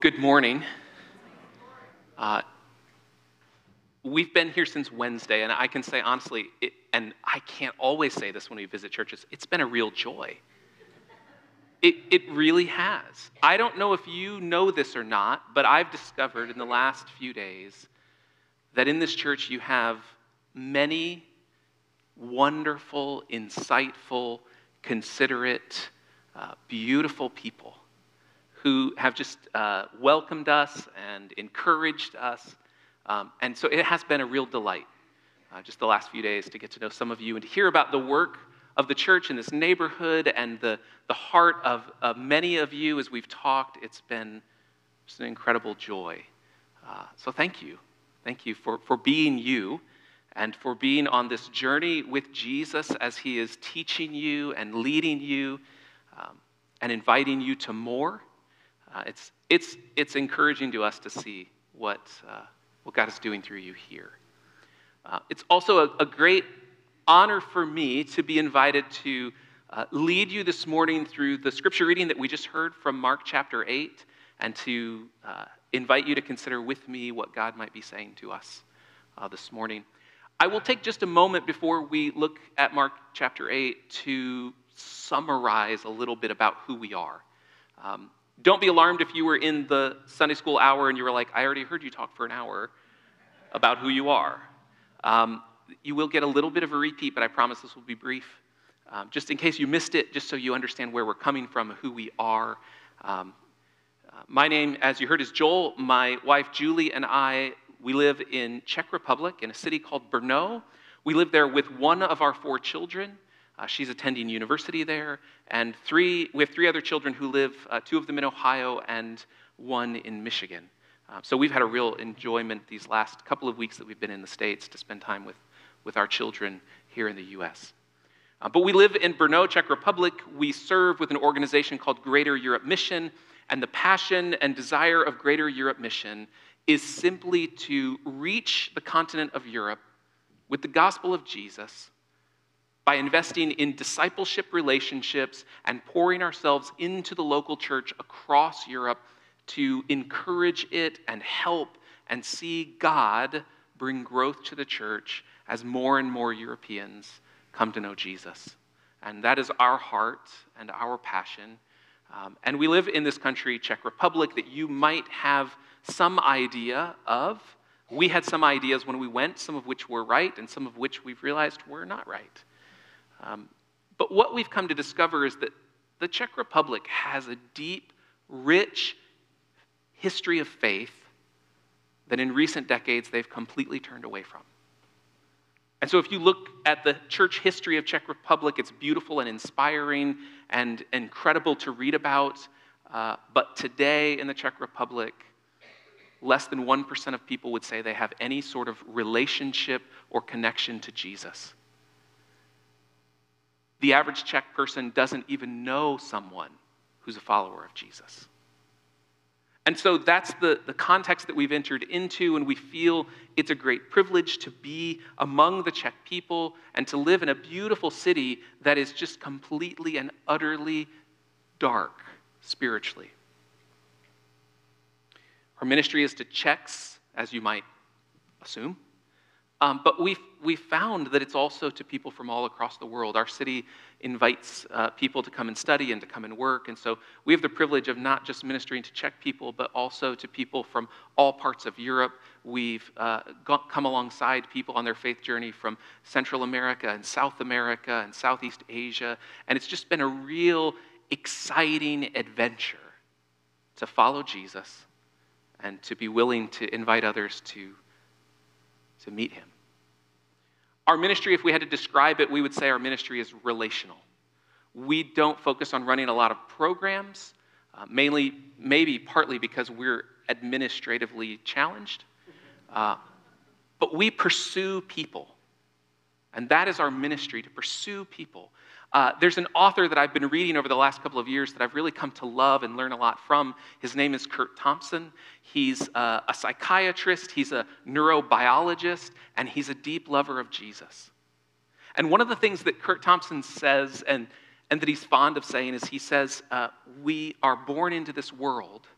Good morning. Uh, we've been here since Wednesday, and I can say honestly, and I can't always say this when we visit churches, it's been a real joy. It really has. I don't know if you know this or not, but I've discovered in the last few days that in this church you have many wonderful, insightful, considerate, beautiful people who have just welcomed us and encouraged us. And so it has been a real delight just the last few days to get to know some of you and to hear about the work of the church in this neighborhood and the heart of many of you as we've talked. It's been just an incredible joy. So thank you. Thank you for being you and for being on this journey with Jesus as he is teaching you and leading you and inviting you to more. It's encouraging to us to see what God is doing through you here. It's also a great honor for me to be invited to lead you this morning through the scripture reading that we just heard from Mark chapter 8, and to invite you to consider with me what God might be saying to us this morning. I will take just a moment before we look at Mark chapter 8 to summarize a little bit about who we are. Don't be alarmed if you were in the Sunday school hour and you were like, I already heard you talk for an hour about who you are. You will get a little bit of a repeat, but I promise this will be brief. Just in case you missed it, just so you understand where we're coming from, who we are. My name, as you heard, is Joel. My wife, Julie, and I, we live in Czech Republic in a city called Brno. We live there with one of our 4 children. She's attending university there, and we have 3 other children who live, 2 of them in Ohio and 1 in Michigan. So we've had a real enjoyment these last couple of weeks that we've been in the States to spend time with our children here in the U.S. But we live in Brno, Czech Republic. We serve with an organization called Greater Europe Mission, and the passion and desire of Greater Europe Mission is simply to reach the continent of Europe with the gospel of Jesus by investing in discipleship relationships and pouring ourselves into the local church across Europe to encourage it and help and see God bring growth to the church as more and more Europeans come to know Jesus. And that is our heart and our passion. And we live in this country, Czech Republic, that you might have some idea of. We had some ideas when we went, some of which were right and some of which we've realized were not right. But what we've come to discover is that the Czech Republic has a deep, rich history of faith that in recent decades they've completely turned away from. And so if you look at the church history of Czech Republic, it's beautiful and inspiring and incredible to read about. But today in the Czech Republic, less than 1% of people would say they have any sort of relationship or connection to Jesus. The average Czech person doesn't even know someone who's a follower of Jesus. And so that's the context that we've entered into, and we feel it's a great privilege to be among the Czech people and to live in a beautiful city that is just completely and utterly dark spiritually. Our ministry is to Czechs, as you might assume. But we found that it's also to people from all across the world. Our city invites people to come and study and to come and work. And so we have the privilege of not just ministering to Czech people, but also to people from all parts of Europe. We've come alongside people on their faith journey from Central America and South America and Southeast Asia. And it's just been a real exciting adventure to follow Jesus and to be willing to invite others to meet him. Our ministry, if we had to describe it, we would say our ministry is relational. We don't focus on running a lot of programs, mainly, maybe partly because we're administratively challenged. But we pursue people. And that is our ministry, to pursue people. There's an author that I've been reading over the last couple of years that I've really come to love and learn a lot from. His name is Curt Thompson. He's a psychiatrist, he's a neurobiologist, and he's a deep lover of Jesus. And one of the things that Curt Thompson says, and that he's fond of saying, is he says, we are born into this world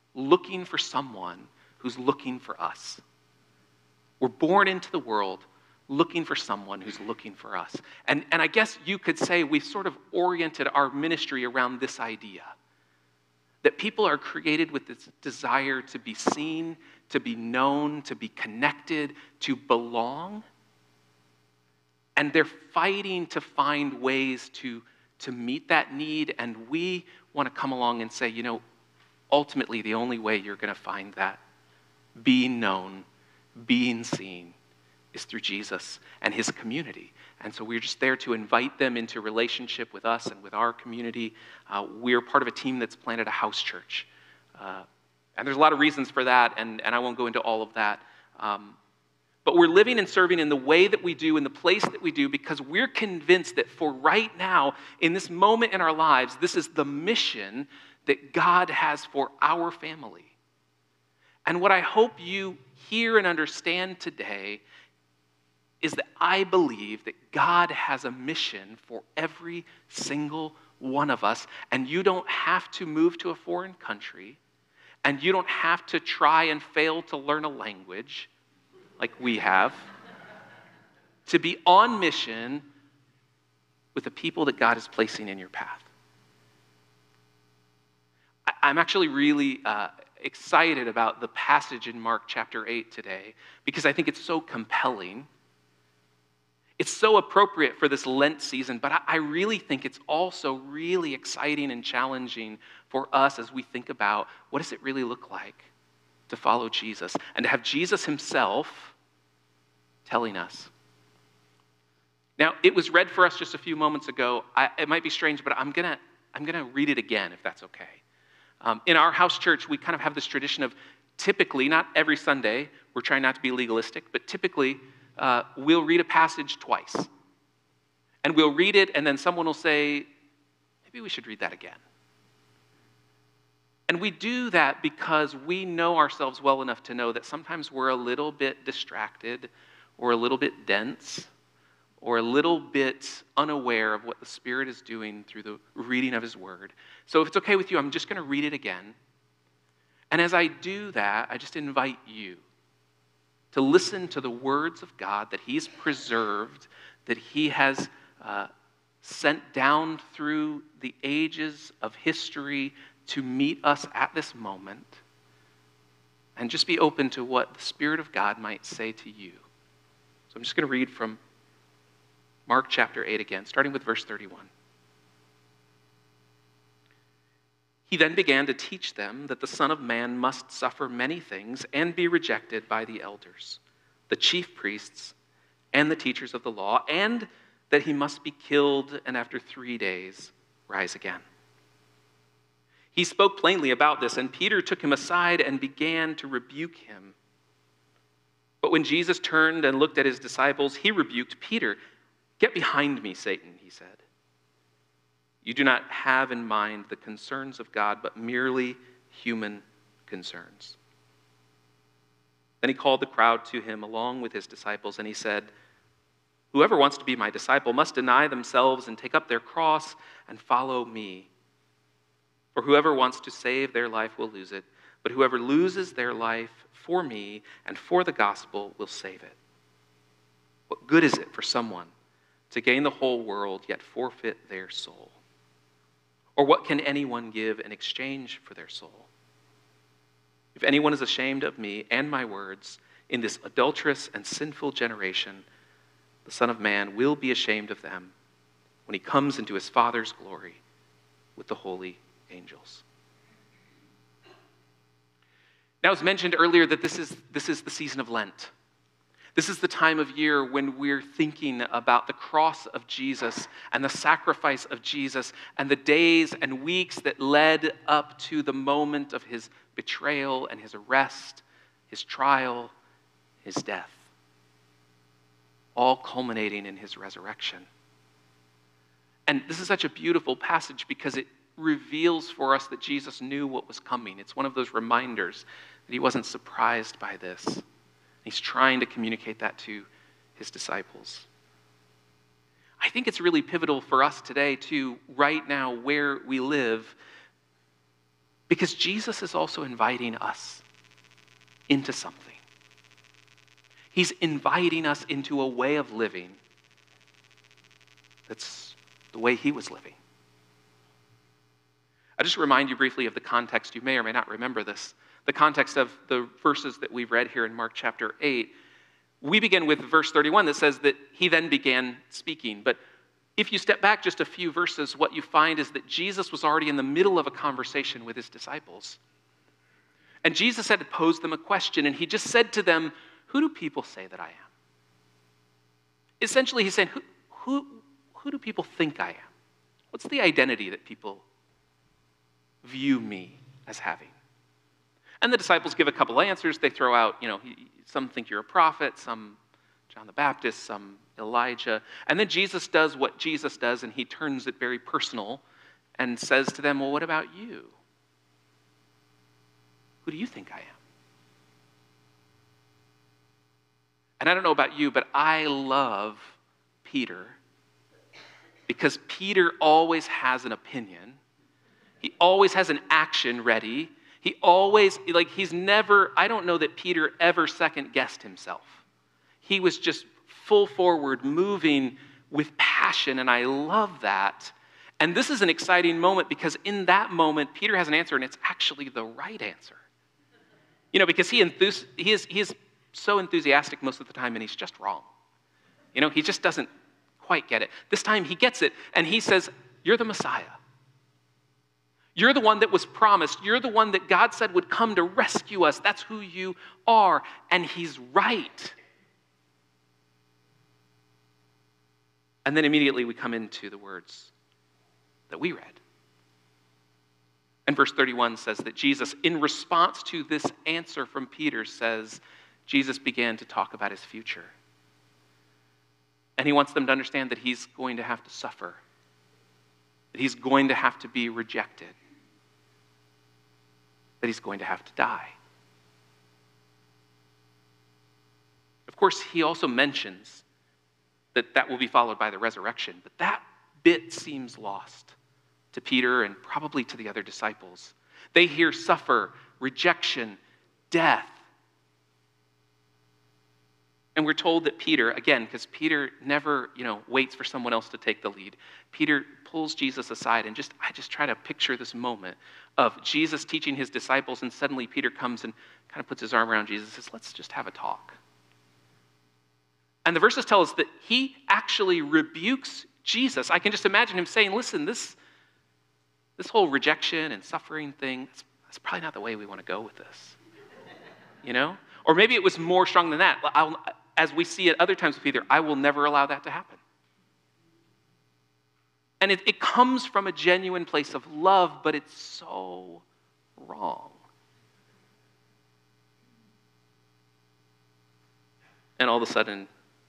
looking for someone who's looking for us. We're born into the world looking for someone who's looking for us. And I guess you could say we've sort of oriented our ministry around this idea that people are created with this desire to be seen, to be known, to be connected, to belong. And they're fighting to find ways to meet that need. And we want to come along and say, ultimately the only way you're going to find that, being known, being seen, is through Jesus and his community. And so we're just there to invite them into relationship with us and with our community. We're part of a team that's planted a house church. And there's a lot of reasons for that, and I won't go into all of that. But we're living and serving in the way that we do, in the place that we do, because we're convinced that for right now, in this moment in our lives, this is the mission that God has for our family. And what I hope you hear and understand today is that I believe that God has a mission for every single one of us, and you don't have to move to a foreign country, and you don't have to try and fail to learn a language like we have, to be on mission with the people that God is placing in your path. I'm actually really excited about the passage in Mark chapter 8 today because I think it's so compelling. It's so appropriate for this Lent season, but I really think it's also really exciting and challenging for us as we think about what does it really look like to follow Jesus and to have Jesus himself telling us. Now, it was read for us just a few moments ago. It might be strange, but I'm gonna read it again if that's okay. In our house church, we kind of have this tradition of typically, not every Sunday, we're trying not to be legalistic, but typically we'll read a passage twice. And we'll read it, and then someone will say, maybe we should read that again. And we do that because we know ourselves well enough to know that sometimes we're a little bit distracted or a little bit dense or a little bit unaware of what the Spirit is doing through the reading of his word. So if it's okay with you, I'm just going to read it again. And as I do that, I just invite you to listen to the words of God that he's preserved, that he has sent down through the ages of history to meet us at this moment, and just be open to what the Spirit of God might say to you. So I'm just going to read from Mark chapter 8 again, starting with verse 31. He then began to teach them that the Son of Man must suffer many things and be rejected by the elders, the chief priests, and the teachers of the law, and that he must be killed and after 3 days rise again. He spoke plainly about this, and Peter took him aside and began to rebuke him. But when Jesus turned and looked at his disciples, he rebuked Peter. "Get behind me, Satan," he said. "You do not have in mind the concerns of God, but merely human concerns." Then he called the crowd to him along with his disciples, and he said, "Whoever wants to be my disciple must deny themselves and take up their cross and follow me. For whoever wants to save their life will lose it, but whoever loses their life for me and for the gospel will save it. What good is it for someone to gain the whole world yet forfeit their soul? Or what can anyone give in exchange for their soul? If anyone is ashamed of me and my words in this adulterous and sinful generation, the Son of Man will be ashamed of them when he comes into his Father's glory with the holy angels." Now, as mentioned earlier, that this is the season of Lent. This is the time of year when we're thinking about the cross of Jesus and the sacrifice of Jesus and the days and weeks that led up to the moment of his betrayal and his arrest, his trial, his death, all culminating in his resurrection. And this is such a beautiful passage because it reveals for us that Jesus knew what was coming. It's one of those reminders that he wasn't surprised by this. He's trying to communicate that to his disciples. I think it's really pivotal for us today, too, right now where we live, Because Jesus is also inviting us into something. He's inviting us into a way of living that's the way he was living. I'll just remind you briefly of the context. You may or may not remember this. The context of the verses that we've read here in Mark chapter 8. We begin with verse 31 that says that he then began speaking. But if you step back just a few verses, what you find is that Jesus was already in the middle of a conversation with his disciples. And Jesus had to pose them a question, and he just said to them, "Who do people say that I am?" Essentially, he's saying, who do people think I am? What's the identity that people view me as having? And the disciples give a couple answers. They throw out, some think you're a prophet, some John the Baptist, some Elijah. And then Jesus does what Jesus does, and he turns it very personal and says to them, well, what about you? Who do you think I am? And I don't know about you, but I love Peter because Peter always has an opinion. He always has an action ready. He always, he's never, I don't know that Peter ever second-guessed himself. He was just full forward, moving with passion, and I love that. And this is an exciting moment because in that moment, Peter has an answer, and it's actually the right answer. Because he is so enthusiastic most of the time, and he's just wrong. He just doesn't quite get it. This time he gets it, and he says, you're the Messiah. You're the one that was promised. You're the one that God said would come to rescue us. That's who you are. And he's right. And then immediately we come into the words that we read. And verse 31 says that Jesus, in response to this answer from Peter, says, Jesus began to talk about his future. And he wants them to understand that he's going to have to suffer, that he's going to have to be rejected, that he's going to have to die. Of course, he also mentions that will be followed by the resurrection, but that bit seems lost to Peter and probably to the other disciples. They hear suffer, rejection, death. And we're told that Peter, again, because Peter never, waits for someone else to take the lead. Peter pulls Jesus aside, and I just try to picture this moment of Jesus teaching his disciples, and suddenly Peter comes and kind of puts his arm around Jesus and says, let's just have a talk. And the verses tell us that he actually rebukes Jesus. I can just imagine him saying, listen, this whole rejection and suffering thing, that's probably not the way we want to go with this. Or maybe it was more strong than that. As we see at other times with Peter, I will never allow that to happen. And it comes from a genuine place of love, but it's so wrong. And all of a sudden,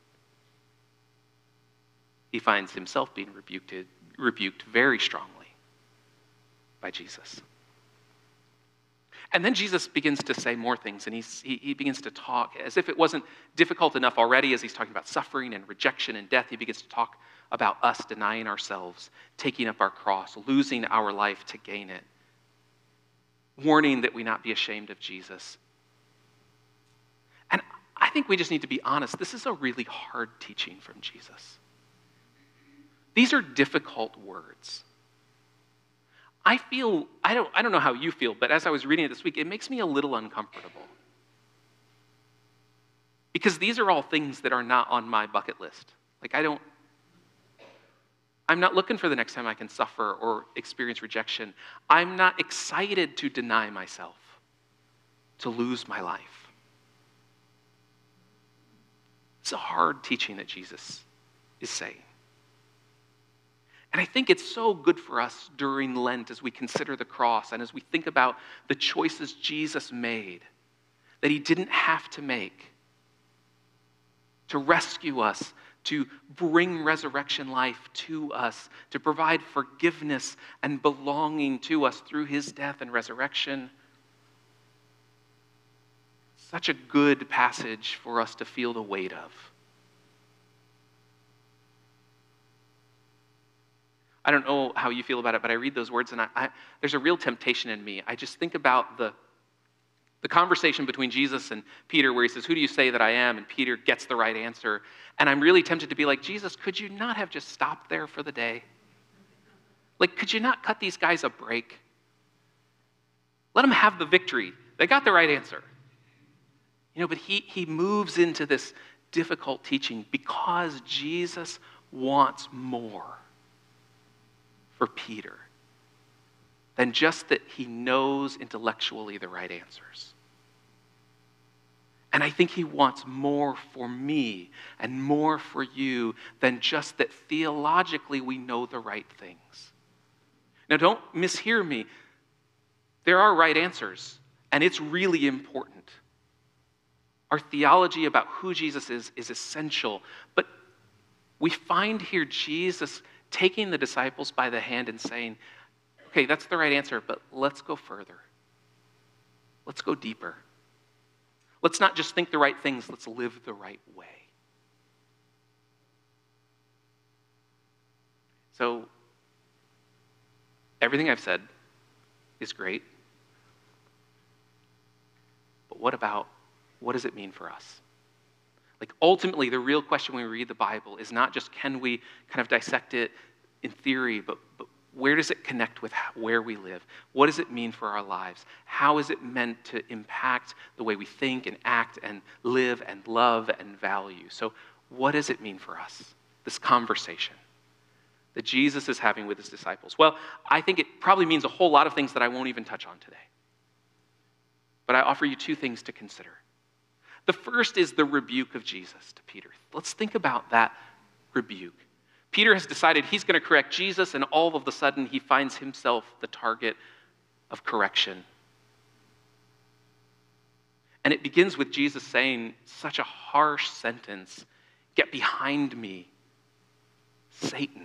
he finds himself being rebuked very strongly by Jesus. And then Jesus begins to say more things, and he begins to talk as if it wasn't difficult enough already as he's talking about suffering and rejection and death. He begins to talk about us denying ourselves, taking up our cross, losing our life to gain it, warning that we not be ashamed of Jesus. And I think we just need to be honest. This is a really hard teaching from Jesus. These are difficult words. I don't know how you feel, but as I was reading it this week, it makes me a little uncomfortable. Because these are all things that are not on my bucket list. I'm not looking for the next time I can suffer or experience rejection. I'm not excited to deny myself, to lose my life. It's a hard teaching that Jesus is saying. And I think it's so good for us during Lent as we consider the cross and as we think about the choices Jesus made that he didn't have to make to rescue us, to bring resurrection life to us, to provide forgiveness and belonging to us through his death and resurrection. Such a good passage for us to feel the weight of. I don't know how you feel about it, but I read those words and there's a real temptation in me. I just think about the conversation between Jesus and Peter where he says, "Who do you say that I am?" And Peter gets the right answer. And I'm really tempted to be like, Jesus, could you not have just stopped there for the day? Like, could you not cut these guys a break? Let them have the victory. They got the right answer. But he moves into this difficult teaching because Jesus wants more for Peter than just that he knows intellectually the right answers. And I think he wants more for me and more for you than just that theologically we know the right things. Now, don't mishear me. There are right answers, and it's really important. Our theology about who Jesus is essential. But we find here Jesus taking the disciples by the hand and saying, okay, that's the right answer, but let's go further. Let's go deeper. Let's not just think the right things, let's live the right way. So, everything I've said is great. But what does it mean for us? Like, ultimately, the real question when we read the Bible is not just can we kind of dissect it in theory, but where does it connect with where we live? What does it mean for our lives? How is it meant to impact the way we think and act and live and love and value? So what does it mean for us, this conversation that Jesus is having with his disciples? Well, I think it probably means a whole lot of things that I won't even touch on today. But I offer you two things to consider. The first is the rebuke of Jesus to Peter. Let's think about that rebuke. Peter has decided he's going to correct Jesus, and all of a sudden he finds himself the target of correction. And it begins with Jesus saying such a harsh sentence, "Get behind me, Satan."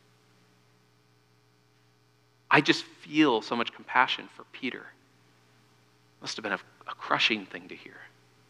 I just feel so much compassion for Peter. Must have been a crushing thing to hear.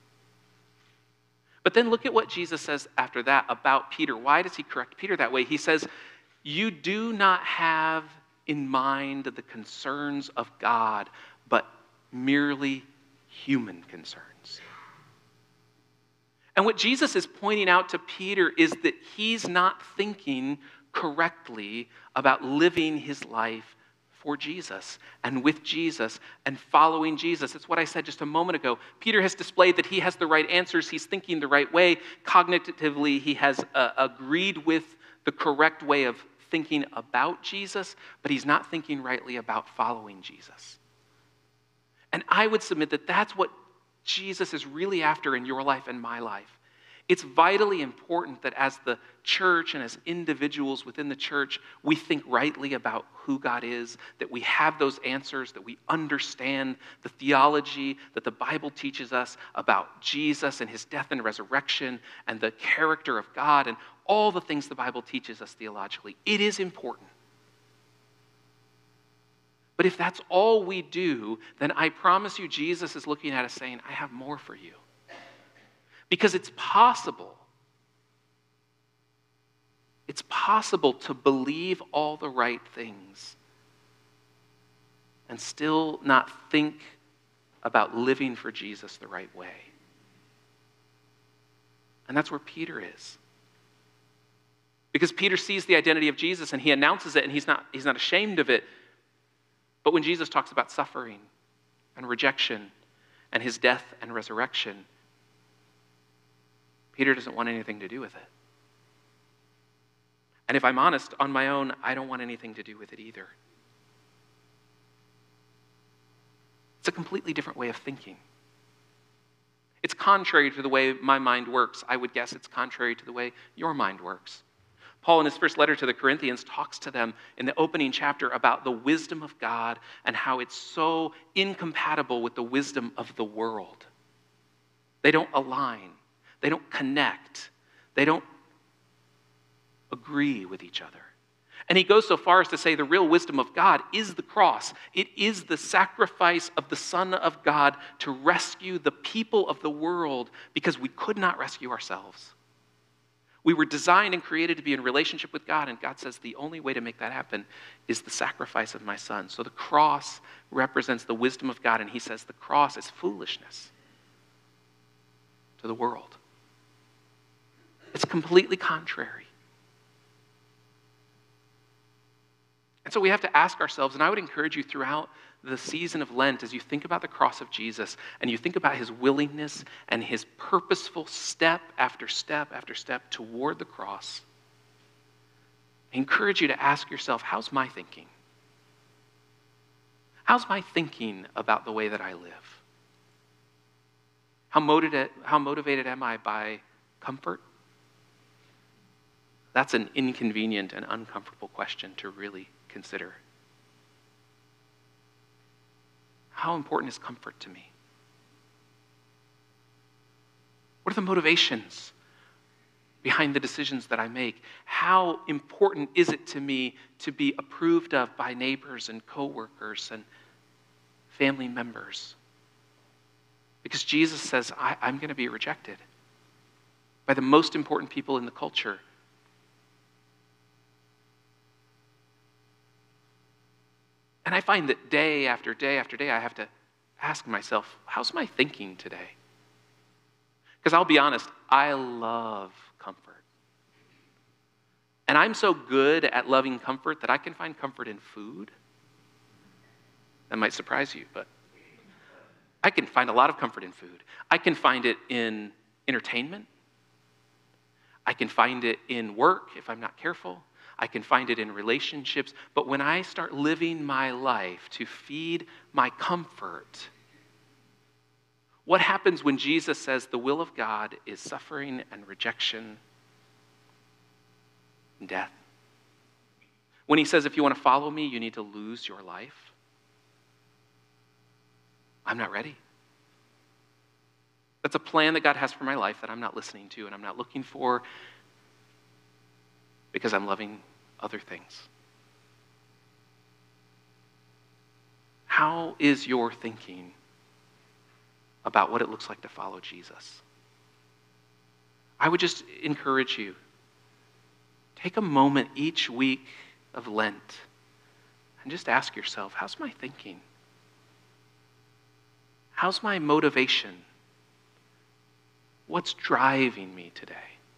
But then look at what Jesus says after that about Peter. Why does he correct Peter that way? He says, "You do not have in mind the concerns of God, but merely human concerns." And what Jesus is pointing out to Peter is that he's not thinking correctly about living his life for Jesus and with Jesus and following Jesus. It's what I said just a moment ago. Peter has displayed that he has the right answers. He's thinking the right way. Cognitively, he has agreed with the correct way of thinking about Jesus, but he's not thinking rightly about following Jesus. And I would submit that that's what Jesus is really after in your life and my life. It's vitally important that as the church and as individuals within the church, we think rightly about who God is, that we have those answers, that we understand the theology that the Bible teaches us about Jesus and his death and resurrection and the character of God and all the things the Bible teaches us theologically. It is important. But if that's all we do, then I promise you Jesus is looking at us saying, I have more for you. Because it's possible to believe all the right things and still not think about living for Jesus the right way. And that's where Peter is. Because Peter sees the identity of Jesus and he announces it and he's not ashamed of it. But when Jesus talks about suffering and rejection and his death and resurrection, Peter doesn't want anything to do with it. And if I'm honest, on my own, I don't want anything to do with it either. It's a completely different way of thinking. It's contrary to the way my mind works. I would guess it's contrary to the way your mind works. Paul, in his first letter to the Corinthians, talks to them in the opening chapter about the wisdom of God and how it's so incompatible with the wisdom of the world. They don't align. They don't connect. They don't agree with each other. And he goes so far as to say the real wisdom of God is the cross. It is the sacrifice of the Son of God to rescue the people of the world because we could not rescue ourselves. We were designed and created to be in relationship with God, and God says the only way to make that happen is the sacrifice of my son. So the cross represents the wisdom of God, and he says the cross is foolishness to the world. It's completely contrary. And so we have to ask ourselves, and I would encourage you throughout the season of Lent, as you think about the cross of Jesus and you think about his willingness and his purposeful step after step after step toward the cross, I encourage you to ask yourself, how's my thinking? How's my thinking about the way that I live? How motivated am I by comfort? That's an inconvenient and uncomfortable question to really consider. How important is comfort to me? What are the motivations behind the decisions that I make? How important is it to me to be approved of by neighbors and coworkers and family members? Because Jesus says, I'm going to be rejected by the most important people in the culture. And I find that day after day after day, I have to ask myself, how's my thinking today? Because I'll be honest, I love comfort. And I'm so good at loving comfort that I can find comfort in food. That might surprise you, but I can find a lot of comfort in food. I can find it in entertainment. I can find it in work if I'm not careful. I can find it in relationships. But when I start living my life to feed my comfort, what happens when Jesus says the will of God is suffering and rejection and death? When he says if you want to follow me, you need to lose your life. I'm not ready. That's a plan that God has for my life that I'm not listening to and I'm not looking for because I'm loving other things. How is your thinking about what it looks like to follow Jesus? I would just encourage you, take a moment each week of Lent and just ask yourself, how's my thinking? How's my motivation? What's driving me today?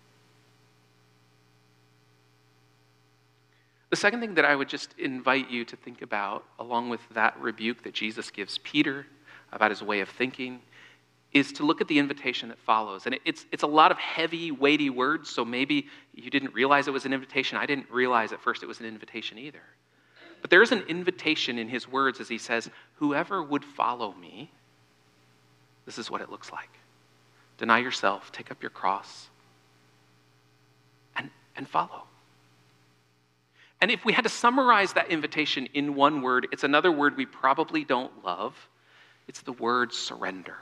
The second thing that I would just invite you to think about, along with that rebuke that Jesus gives Peter about his way of thinking, is to look at the invitation that follows. And it's a lot of heavy, weighty words, so maybe you didn't realize it was an invitation. I didn't realize at first it was an invitation either. But there is an invitation in his words as he says, whoever would follow me, this is what it looks like. Deny yourself, take up your cross, and follow. And if we had to summarize that invitation in one word, it's another word we probably don't love. It's the word surrender.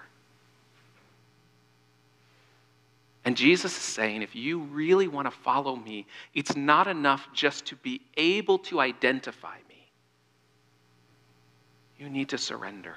And Jesus is saying, if you really want to follow me, it's not enough just to be able to identify me. You need to surrender.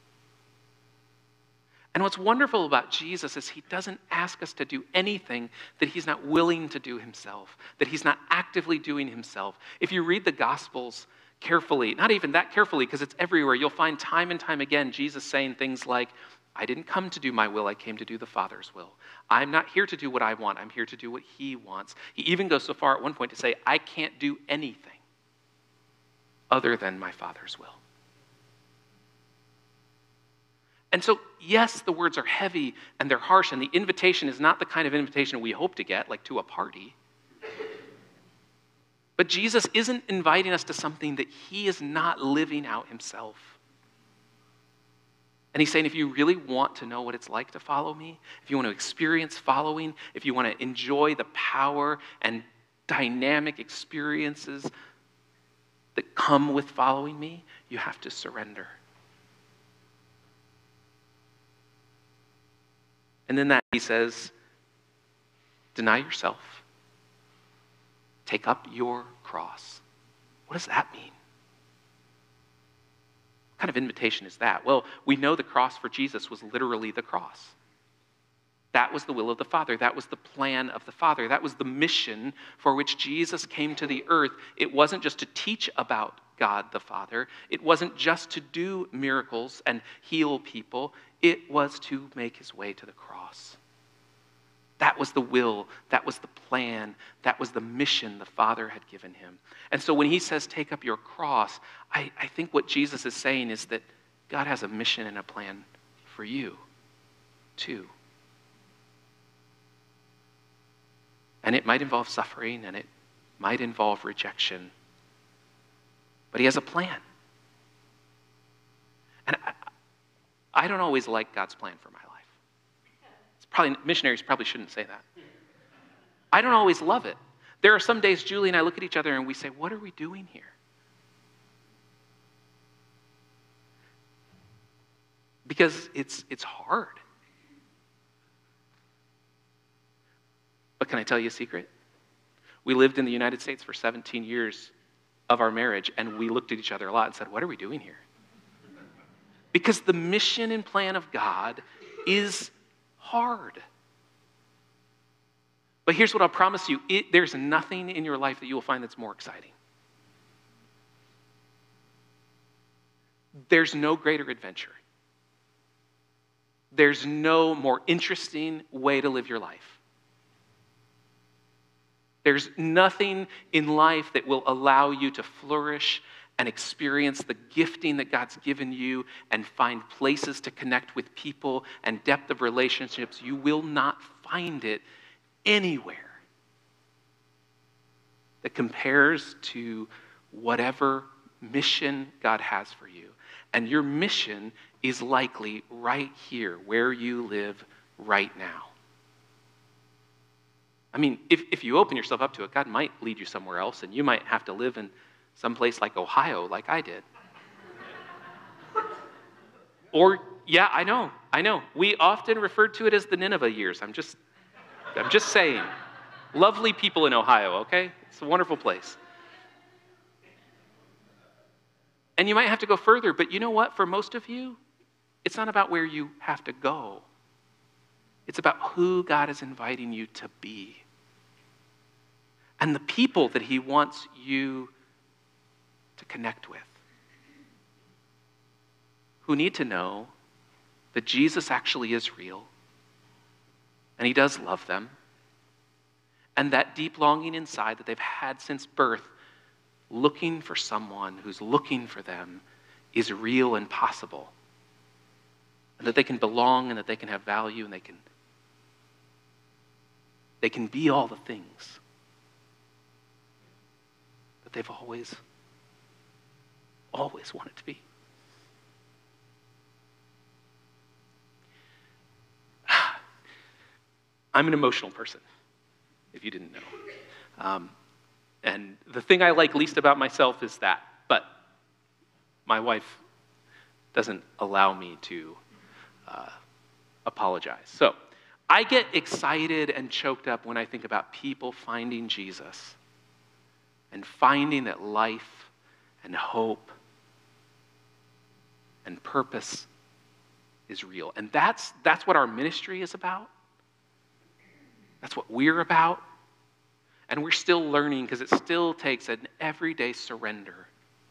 And what's wonderful about Jesus is he doesn't ask us to do anything that he's not willing to do himself, that he's not actively doing himself. If you read the Gospels carefully, not even that carefully because it's everywhere, you'll find time and time again Jesus saying things like, I didn't come to do my will, I came to do the Father's will. I'm not here to do what I want, I'm here to do what he wants. He even goes so far at one point to say, I can't do anything other than my Father's will. And so, yes, the words are heavy and they're harsh, and the invitation is not the kind of invitation we hope to get, like to a party. But Jesus isn't inviting us to something that he is not living out himself. And he's saying, if you really want to know what it's like to follow me, if you want to experience following, if you want to enjoy the power and dynamic experiences that come with following me, you have to surrender. And then that he says, deny yourself. Take up your cross. What does that mean? What kind of invitation is that? Well, we know the cross for Jesus was literally the cross. That was the will of the Father. That was the plan of the Father. That was the mission for which Jesus came to the earth. It wasn't just to teach about God the Father. It wasn't just to do miracles and heal people. It was to make his way to the cross. That was the will. That was the plan. That was the mission the Father had given him. And so when he says, take up your cross, I think what Jesus is saying is that God has a mission and a plan for you, too. And it might involve suffering, and it might involve rejection. But he has a plan. And I don't always like God's plan for my life. Missionaries probably shouldn't say that. I don't always love it. There are some days Julie and I look at each other and we say, what are we doing here? Because it's hard. But can I tell you a secret? We lived in the United States for 17 years of our marriage, and we looked at each other a lot and said, what are we doing here? Because the mission and plan of God is hard. But here's what I'll promise you. There's nothing in your life that you will find that's more exciting. There's no greater adventure. There's no more interesting way to live your life. There's nothing in life that will allow you to flourish and experience the gifting that God's given you and find places to connect with people and depth of relationships. You will not find it anywhere that compares to whatever mission God has for you. And your mission is likely right here where you live right now. I mean, if you open yourself up to it, God might lead you somewhere else, and you might have to live in some place like Ohio, like I did. Or, yeah, I know. We often referred to it as the Nineveh years. I'm just saying. Lovely people in Ohio, okay? It's a wonderful place. And you might have to go further, but you know what? For most of you, it's not about where you have to go. It's about who God is inviting you to be. And the people that he wants you to connect with. Who need to know that Jesus actually is real. And he does love them. And that deep longing inside that they've had since birth, looking for someone who's looking for them, is real and possible. And that they can belong and that they can have value and they can be all the things that they've always wanted to be. I'm an emotional person, if you didn't know. And the thing I like least about myself is that, but my wife doesn't allow me to apologize. So I get excited and choked up when I think about people finding Jesus and finding that life and hope and purpose is real. And that's what our ministry is about. That's what we're about. And we're still learning because it still takes an everyday surrender.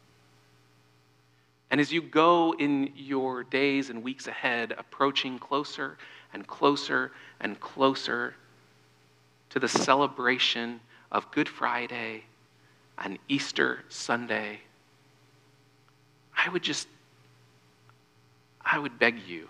And as you go in your days and weeks ahead, approaching closer and closer and closer to the celebration of Good Friday and Easter Sunday, I would beg you,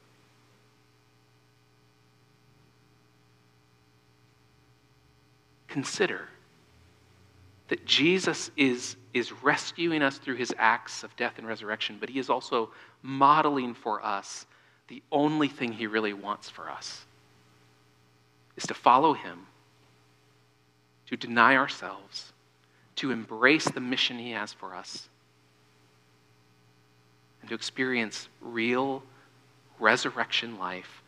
consider that Jesus is rescuing us through his acts of death and resurrection, but he is also modeling for us the only thing he really wants for us is to follow him, to deny ourselves, to embrace the mission he has for us, and to experience real resurrection life